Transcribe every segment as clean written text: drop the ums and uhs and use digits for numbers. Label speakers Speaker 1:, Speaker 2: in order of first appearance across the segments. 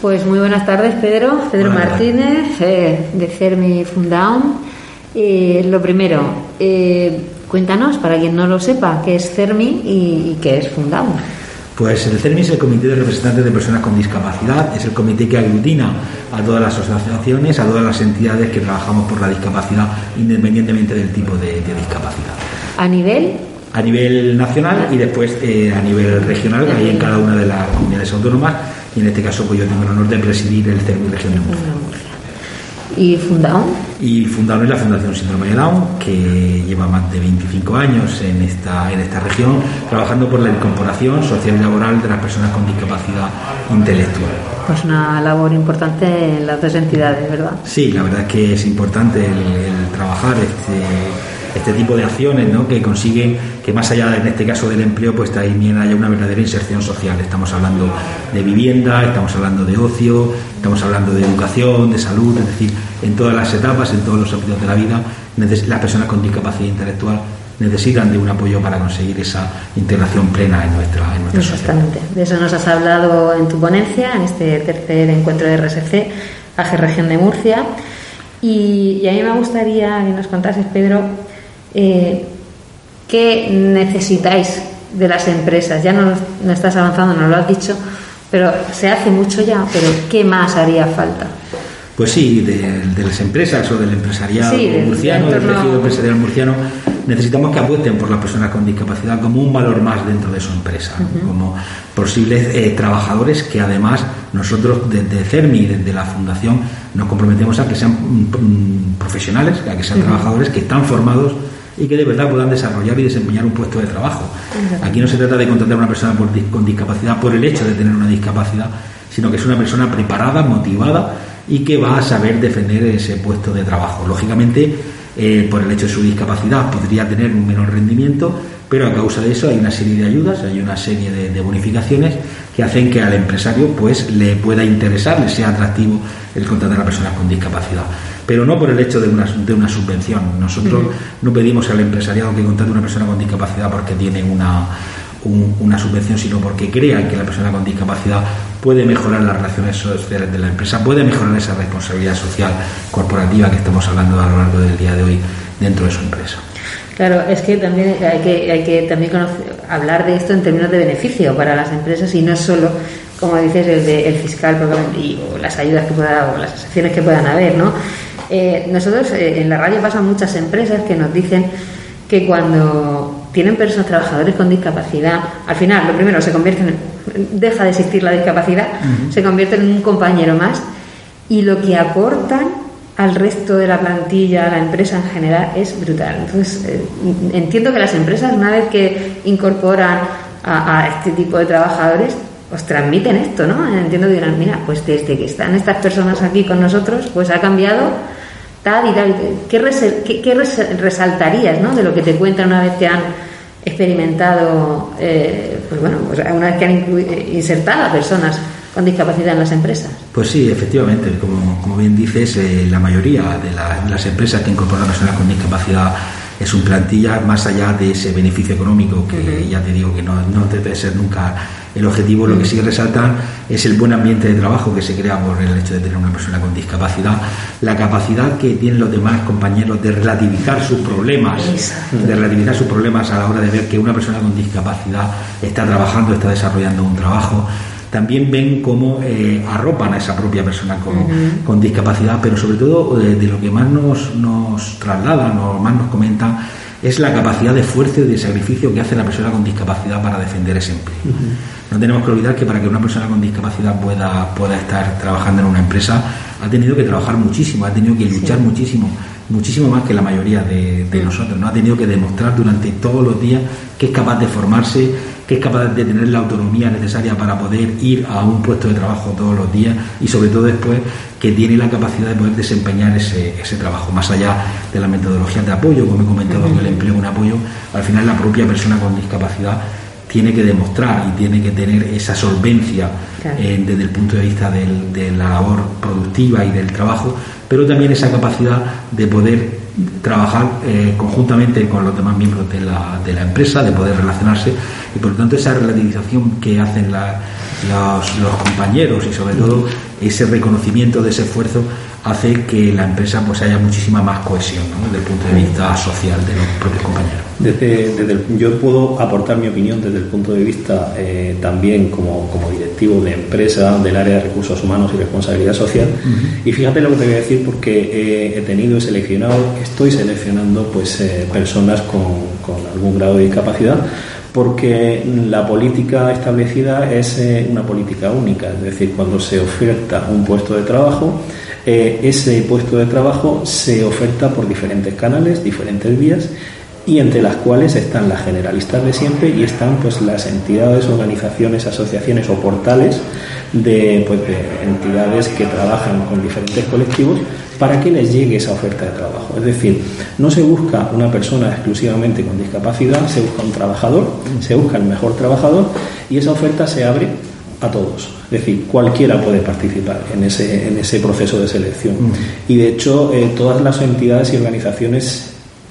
Speaker 1: Pues muy buenas tardes, Pedro Martínez, de CERMI Fundaum. Lo primero, cuéntanos, para quien no lo sepa, qué es CERMI y qué es Fundaum.
Speaker 2: Pues el CERMI es el Comité de Representantes de Personas con Discapacidad, es el comité que aglutina a todas las asociaciones, a todas las entidades que trabajamos por la discapacidad, independientemente del tipo de discapacidad.
Speaker 1: ¿A nivel?
Speaker 2: A nivel nacional y después a nivel regional, ahí en cada una de las comunidades autónomas, y en este caso pues yo tengo el honor de presidir el CERMI Región de Murcia.
Speaker 1: ¿Y Fundaum?
Speaker 2: Y Fundaum es la Fundación Síndrome de Down, que lleva más de 25 años en esta región, trabajando por la incorporación social y laboral de las personas con discapacidad intelectual.
Speaker 1: Pues una labor importante en las dos entidades, ¿verdad? Sí,
Speaker 2: la verdad es que es importante el trabajar este tipo de acciones, ¿no?, que consiguen que más allá, en este caso, del empleo, pues también haya una verdadera inserción social. Estamos hablando de vivienda, estamos hablando de ocio, estamos hablando de educación, de salud, es decir, en todas las etapas, en todos los ámbitos de la vida, las personas con discapacidad intelectual necesitan de un apoyo para conseguir esa integración plena en nuestra sociedad.
Speaker 1: Exactamente. De eso nos has hablado en tu ponencia, en este tercer encuentro de RSC, AG Región de Murcia. Y a mí me gustaría que nos contases, Pedro, ¿qué necesitáis de las empresas? Ya no estás avanzando, nos lo has dicho, pero se hace mucho ya, pero ¿qué más haría falta?
Speaker 2: Pues sí, de las empresas o del empresariado murciano, del tejido empresarial murciano, necesitamos que apuesten por las personas con discapacidad como un valor más dentro de su empresa, como posibles trabajadores que además nosotros desde CERMI, desde la Fundación, nos comprometemos a que sean profesionales, a que sean trabajadores que están formados y que de verdad puedan desarrollar y desempeñar un puesto de trabajo. Aquí no se trata de contratar a una persona con discapacidad por el hecho de tener una discapacidad, sino que es una persona preparada, motivada y que va a saber defender ese puesto de trabajo. Lógicamente, por el hecho de su discapacidad podría tener un menor rendimiento, pero a causa de eso hay una serie de ayudas, hay una serie de bonificaciones que hacen que al empresario pues le pueda interesar, le sea atractivo el contratar a personas con discapacidad. Pero no por el hecho de una subvención. Nosotros no pedimos al empresariado que contrate a una persona con discapacidad porque tiene una subvención, sino porque crean que la persona con discapacidad puede mejorar las relaciones sociales de la empresa, puede mejorar esa responsabilidad social corporativa que estamos hablando a lo largo del día de hoy dentro de su empresa.
Speaker 1: Claro, es que también hay que también hablar de esto en términos de beneficio para las empresas y no solo, como dices, el fiscal o las ayudas que pueda o las excepciones que puedan haber, ¿no? Nosotros en la radio pasan muchas empresas que nos dicen que cuando tienen trabajadores con discapacidad, al final, lo primero, deja de existir la discapacidad, se convierten en un compañero más y lo que aportan al resto de la plantilla, a la empresa en general, es brutal. Entonces, entiendo que las empresas, una vez que incorporan a este tipo de trabajadores, os transmiten esto, ¿no? Entiendo que dirán, mira, pues desde que están estas personas aquí con nosotros, pues ha cambiado tal y tal. ¿Qué resaltarías, ¿no?, de lo que te cuentan una vez que han experimentado, pues una vez que han insertado a personas con discapacidad en las empresas?
Speaker 2: Pues sí, efectivamente, como bien dices, la mayoría de las empresas que incorporan a personas con discapacidad es un plantilla, más allá de ese beneficio económico que ya te digo que no debe ser nunca el objetivo. Lo que sí resaltan es el buen ambiente de trabajo que se crea por el hecho de tener una persona con discapacidad, la capacidad que tienen los demás compañeros de relativizar sus problemas, a la hora de ver que una persona con discapacidad está trabajando, está desarrollando un trabajo. También ven cómo arropan a esa propia persona con discapacidad, pero sobre todo de lo que más nos trasladan o más nos comentan es la capacidad de esfuerzo y de sacrificio que hace la persona con discapacidad para defender ese empleo. No tenemos que olvidar que para que una persona con discapacidad pueda estar trabajando en una empresa ha tenido que trabajar muchísimo, ha tenido que luchar muchísimo más que la mayoría de nosotros, ¿no? Ha tenido que demostrar durante todos los días que es capaz de formarse, que es capaz de tener la autonomía necesaria para poder ir a un puesto de trabajo todos los días y sobre todo después que tiene la capacidad de poder desempeñar ese trabajo, más allá de las metodologías de apoyo, como he comentado que el empleo es un apoyo. Al final la propia persona con discapacidad tiene que demostrar y tiene que tener esa solvencia desde el punto de vista de la labor productiva y del trabajo, pero también esa capacidad de poder trabajar conjuntamente con los demás miembros de la empresa, de poder relacionarse, y por lo tanto esa relativización que hacen los compañeros y sobre todo ese reconocimiento de ese esfuerzo hace que la empresa pues haya muchísima más cohesión, ¿no?, desde el punto de vista social de los propios compañeros.
Speaker 3: Yo puedo aportar mi opinión desde el punto de vista también como directivo de empresa del área de recursos humanos y responsabilidad social. Y fíjate lo que te voy a decir, porque estoy seleccionando pues personas con algún grado de discapacidad, porque la política establecida es una política única, es decir, cuando se oferta un puesto de trabajo, ese puesto de trabajo se oferta por diferentes canales, diferentes vías, y entre las cuales están las generalistas de siempre y están pues las entidades, organizaciones, asociaciones o portales de entidades que trabajan con diferentes colectivos para que les llegue esa oferta de trabajo. Es decir, no se busca una persona exclusivamente con discapacidad, se busca un trabajador, se busca el mejor trabajador, y esa oferta se abre a todos. Es decir, cualquiera puede participar en ese proceso de selección. Y de hecho, todas las entidades y organizaciones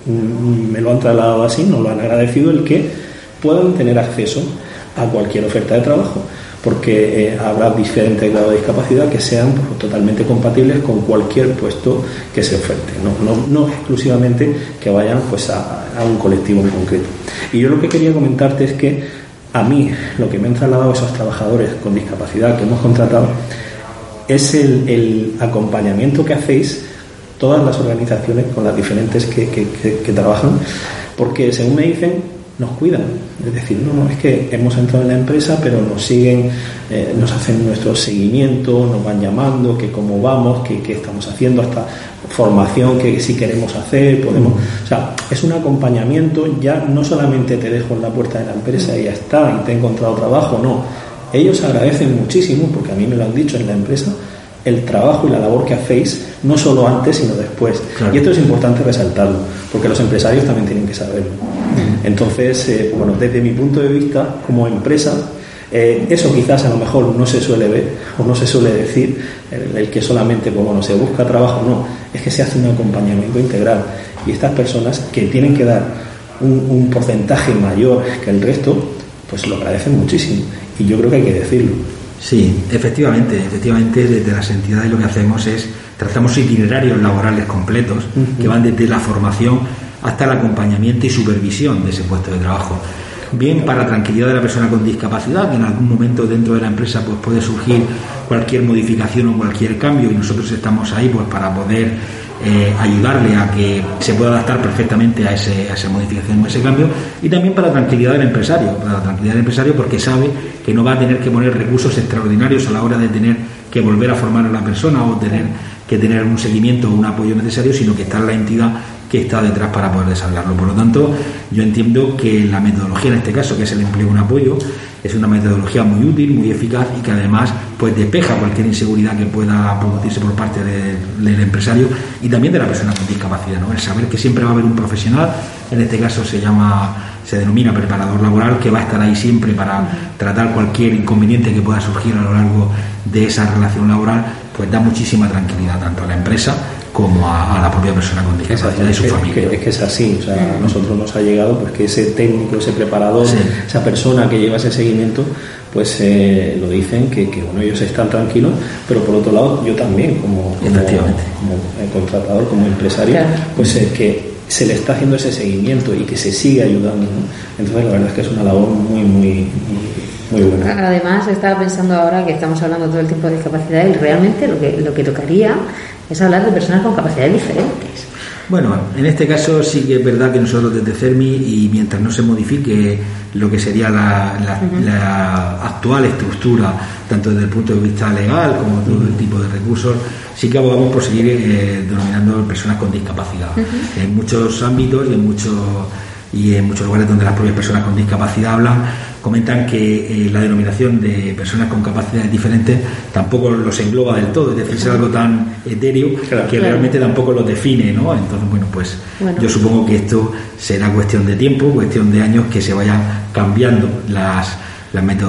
Speaker 3: me lo han trasladado así, nos lo han agradecido, el que puedan tener acceso a cualquier oferta de trabajo, porque habrá diferentes grados de discapacidad que sean totalmente compatibles con cualquier puesto que se oferte, no exclusivamente que vayan pues a un colectivo en concreto. Y yo lo que quería comentarte es que a mí lo que me han trasladado esos trabajadores con discapacidad que hemos contratado es el acompañamiento que hacéis todas las organizaciones con las diferentes que trabajan, porque según me dicen, nos cuidan. Es decir, es que hemos entrado en la empresa, pero nos siguen, nos hacen nuestro seguimiento, nos van llamando, que cómo vamos, que estamos haciendo, hasta formación que si queremos hacer, podemos. O sea, es un acompañamiento, ya no solamente te dejo en la puerta de la empresa y ya está, y te he encontrado trabajo, no. Ellos agradecen muchísimo, porque a mí me lo han dicho en la empresa, el trabajo y la labor que hacéis, no solo antes sino después. Claro. Y esto es importante resaltarlo, porque los empresarios también tienen que saberlo. Entonces, desde mi punto de vista como empresa, eso quizás a lo mejor no se suele ver o no se suele decir, el que solamente se busca trabajo, no, es que se hace un acompañamiento integral, y estas personas que tienen que dar un porcentaje mayor que el resto, pues lo agradecen muchísimo, y yo creo que hay que decirlo.
Speaker 2: Sí, efectivamente, desde las entidades lo que hacemos es trazamos itinerarios laborales completos que van desde la formación hasta el acompañamiento y supervisión de ese puesto de trabajo. Bien para tranquilidad de la persona con discapacidad, que en algún momento dentro de la empresa pues puede surgir cualquier modificación o cualquier cambio, y nosotros estamos ahí pues para poder ayudarle a que se pueda adaptar perfectamente a esa modificación o ese cambio, y también para la tranquilidad del empresario, porque sabe que no va a tener que poner recursos extraordinarios a la hora de tener que volver a formar a la persona o tener que tener un seguimiento o un apoyo necesario, sino que está en la entidad que está detrás para poder desarrollarlo. Por lo tanto, yo entiendo que la metodología en este caso, que es el empleo en apoyo, es una metodología muy útil, muy eficaz, y que además pues despeja cualquier inseguridad que pueda producirse por parte del empresario y también de la persona con discapacidad, ¿no? El saber que siempre va a haber un profesional, en este caso se denomina preparador laboral, que va a estar ahí siempre para tratar cualquier inconveniente que pueda surgir a lo largo de esa relación laboral, pues da muchísima tranquilidad tanto a la empresa como a la propia persona con discapacidad y su familia.
Speaker 3: Es que es así, o sea, a nosotros nos ha llegado pues que ese técnico, ese preparador, esa persona que lleva ese seguimiento, pues lo dicen que ellos están tranquilos, pero por otro lado yo también como contratador, como empresario, pues que se le está haciendo ese seguimiento y que se sigue ayudando, ¿no? Entonces la verdad es que es una labor muy buena.
Speaker 1: Además, estaba pensando ahora que estamos hablando todo el tiempo de discapacidad, y realmente lo que tocaría es hablar de personas con capacidades diferentes.
Speaker 2: Bueno, en este caso sí que es verdad que nosotros desde CERMI, y mientras no se modifique lo que sería la actual estructura, tanto desde el punto de vista legal como todo el tipo de recursos, sí que abogamos por seguir denominando personas con discapacidad. En muchos ámbitos y en muchos lugares donde las propias personas con discapacidad comentan que la denominación de personas con capacidades diferentes tampoco los engloba del todo, es decir, es algo tan etéreo que realmente tampoco los define, ¿no? Entonces, pues yo supongo que esto será cuestión de tiempo, cuestión de años, que se vayan cambiando las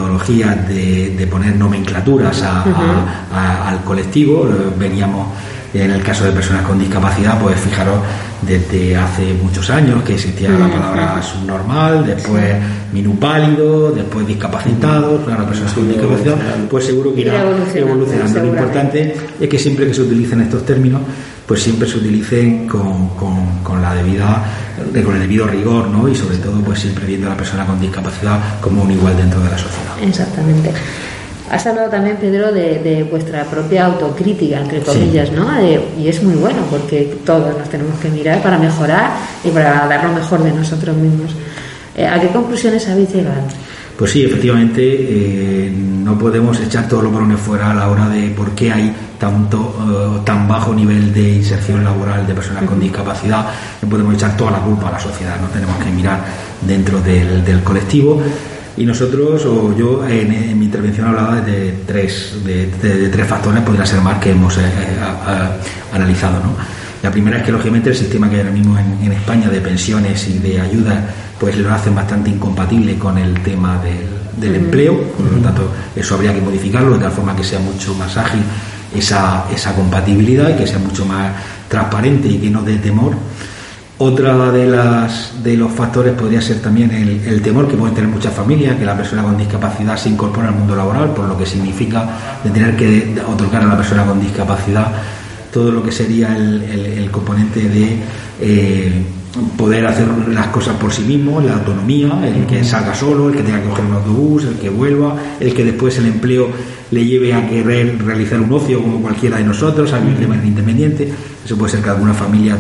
Speaker 2: metodologías de poner nomenclaturas al colectivo. Veníamos En el caso de personas con discapacidad, pues fijaros, desde hace muchos años que existía la palabra subnormal, después minusválido, después discapacitado, claro, personas con discapacidad, pues seguro que irá evolucionando. Lo importante es que siempre que se utilicen estos términos, pues siempre se utilicen con el debido rigor, ¿no? Y sobre todo, pues siempre viendo a la persona con discapacidad como un igual dentro de la sociedad.
Speaker 1: Exactamente. Has hablado también, Pedro, de vuestra propia autocrítica, entre comillas, sí, ¿no? Y es muy bueno, porque todos nos tenemos que mirar para mejorar y para dar lo mejor de nosotros mismos. ¿A qué conclusiones habéis llegado?
Speaker 2: Pues sí, efectivamente, no podemos echar todos los balones fuera a la hora de por qué hay tan bajo nivel de inserción laboral de personas con discapacidad. No podemos echar toda la culpa a la sociedad, no tenemos que mirar dentro del colectivo. Y nosotros, o yo, en mi intervención hablaba de tres factores, podría ser más, que hemos analizado, ¿no? La primera es que, lógicamente, el sistema que hay ahora mismo en España de pensiones y de ayudas, pues lo hacen bastante incompatible con el tema del empleo. Por lo tanto, eso habría que modificarlo de tal forma que sea mucho más ágil esa compatibilidad y que sea mucho más transparente y que no dé temor. Otra de los factores podría ser también el temor que pueden tener muchas familias, que la persona con discapacidad se incorpore al mundo laboral, por lo que significa de tener que otorgar a la persona con discapacidad todo lo que sería el componente de poder hacer las cosas por sí mismo, la autonomía, el que salga solo, el que tenga que coger un autobús, el que vuelva, el que después el empleo le lleve a querer realizar un ocio como cualquiera de nosotros, a vivir de manera independiente. Eso puede ser que alguna familia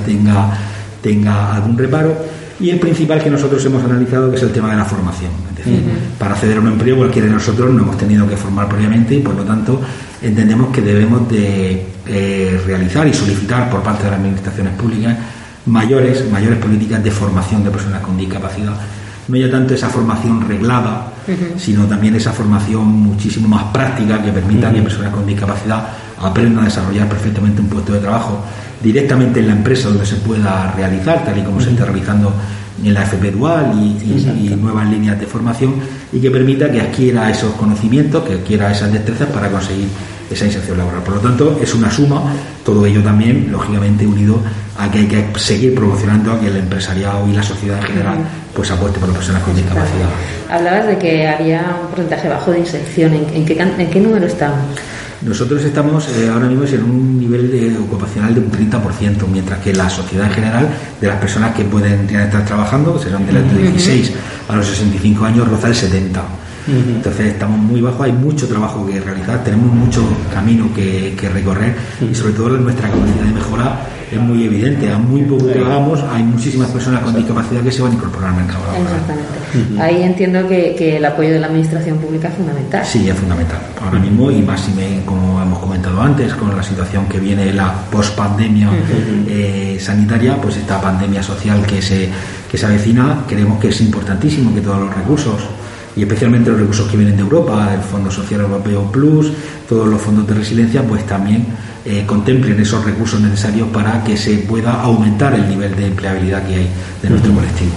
Speaker 2: tenga algún reparo. Y el principal que nosotros hemos analizado, que es el tema de la formación. Es decir, para acceder a un empleo, cualquiera de nosotros nos hemos tenido que formar previamente y, por lo tanto, entendemos que debemos de realizar y solicitar por parte de las administraciones públicas mayores políticas de formación de personas con discapacidad. No ya tanto esa formación reglada, sino también esa formación muchísimo más práctica que permita que personas con discapacidad aprendan a desarrollar perfectamente un puesto de trabajo directamente en la empresa donde se pueda realizar, tal y como se está realizando en la FP Dual y nuevas líneas de formación, y que permita que adquiera esos conocimientos, que adquiera esas destrezas para conseguir esa inserción laboral. Por lo tanto, es una suma, todo ello también, lógicamente, unido a que hay que seguir promocionando a que el empresariado y la sociedad en general pues apueste por las personas con discapacidad.
Speaker 1: Hablabas de que había un porcentaje bajo de inserción. ¿En qué número estamos?
Speaker 2: Nosotros estamos ahora mismo en un nivel ocupacional de un 30%, mientras que la sociedad en general, de las personas que pueden estar trabajando, que serán de los 16 a los 65 años, roza el 70%. Entonces estamos muy bajos, hay mucho trabajo que realizar, tenemos mucho camino que recorrer y sobre todo nuestra capacidad de mejora es muy evidente. A muy poco que hagamos, hay muchísimas personas con discapacidad que se van a incorporar al mercado laboral.
Speaker 1: Exactamente. Ahí entiendo que el apoyo de la administración pública es fundamental.
Speaker 2: Sí, es fundamental. Ahora mismo, y más como hemos comentado antes, con la situación que viene, la pospandemia sanitaria, pues esta pandemia social que se avecina, creemos que es importantísimo que todos los recursos, y especialmente los recursos que vienen de Europa, el Fondo Social Europeo Plus, todos los fondos de resiliencia, pues también contemplen esos recursos necesarios para que se pueda aumentar el nivel de empleabilidad que hay de nuestro colectivo.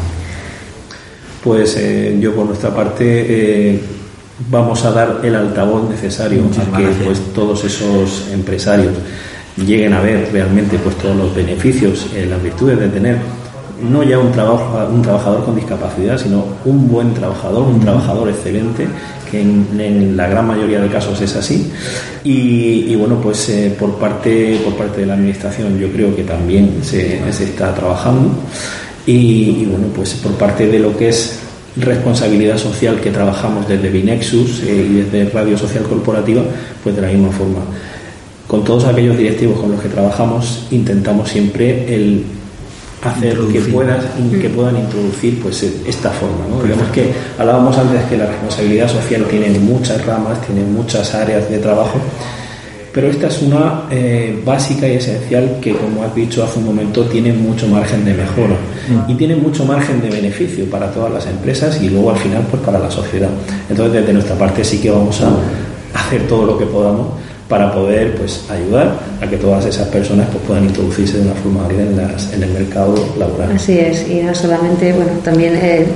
Speaker 3: Pues yo por nuestra parte vamos a dar el altavoz necesario a que pues todos esos empresarios lleguen a ver realmente pues todos los beneficios, las virtudes de tener no ya un trabajador con discapacidad, sino un buen trabajador, un trabajador excelente, que en la gran mayoría de casos es así. Y bueno, pues por parte de la administración yo creo que también se está trabajando. Y bueno, pues por parte de lo que es responsabilidad social, que trabajamos desde Binexus y desde Radio Social Corporativa, pues de la misma forma. Con todos aquellos directivos con los que trabajamos, intentamos siempre el hacer que puedan introducir pues esta forma, ¿no? Digamos que hablábamos antes que la responsabilidad social tiene muchas ramas, tiene muchas áreas de trabajo, pero esta es una básica y esencial que, como has dicho hace un momento, tiene mucho margen de mejora y tiene mucho margen de beneficio para todas las empresas y luego al final pues para la sociedad. Entonces, desde nuestra parte sí que vamos a hacer todo lo que podamos para poder pues ayudar a que todas esas personas pues puedan introducirse de una forma válida en el mercado laboral.
Speaker 1: Así es, y no solamente, bueno, también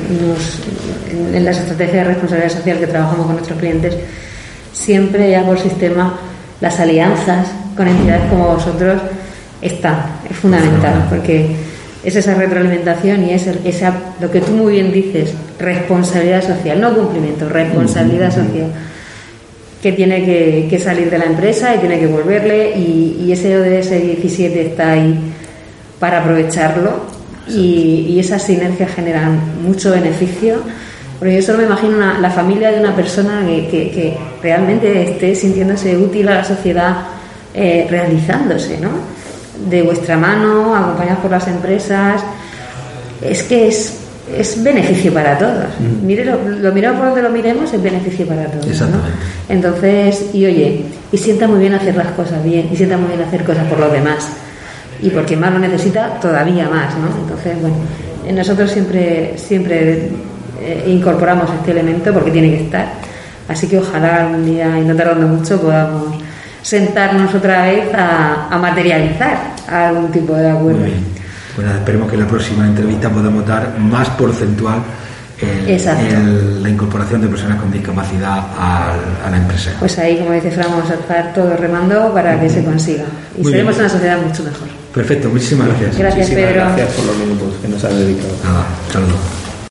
Speaker 1: en las estrategias de responsabilidad social que trabajamos con nuestros clientes, siempre ya por sistema las alianzas con entidades como vosotros es fundamental, porque es esa retroalimentación y es lo que tú muy bien dices, responsabilidad social, no cumplimiento, responsabilidad social, que tiene que salir de la empresa y tiene que volverle, y ese ODS 17 está ahí para aprovecharlo, y esas sinergias generan mucho beneficio, porque yo solo me imagino la familia de una persona que realmente esté sintiéndose útil a la sociedad, realizándose, ¿no? De vuestra mano, acompañados por las empresas. Es que es beneficio para todos. Mire, lo miramos por donde lo miremos, es beneficio para todos, ¿no? Entonces, y sienta muy bien hacer las cosas bien, y sienta muy bien hacer cosas por los demás, y porque más lo necesita, todavía más, ¿no? Entonces, bueno, nosotros siempre incorporamos este elemento porque tiene que estar, así que ojalá algún día, y no tardando mucho, podamos sentarnos otra vez a materializar algún tipo de acuerdo.
Speaker 2: Muy bien. Bueno, esperemos que en la próxima entrevista podamos dar más porcentual la incorporación de personas con discapacidad a la empresa.
Speaker 1: Pues ahí, como dice Fran, vamos a estar todos remando para que se consiga, y
Speaker 2: muy
Speaker 1: seremos
Speaker 2: bien.
Speaker 1: una sociedad mucho mejor.
Speaker 2: Perfecto, muchísimas gracias.
Speaker 1: Gracias, Pedro.
Speaker 3: Gracias por los minutos que nos has dedicado.
Speaker 2: Nada, saludos.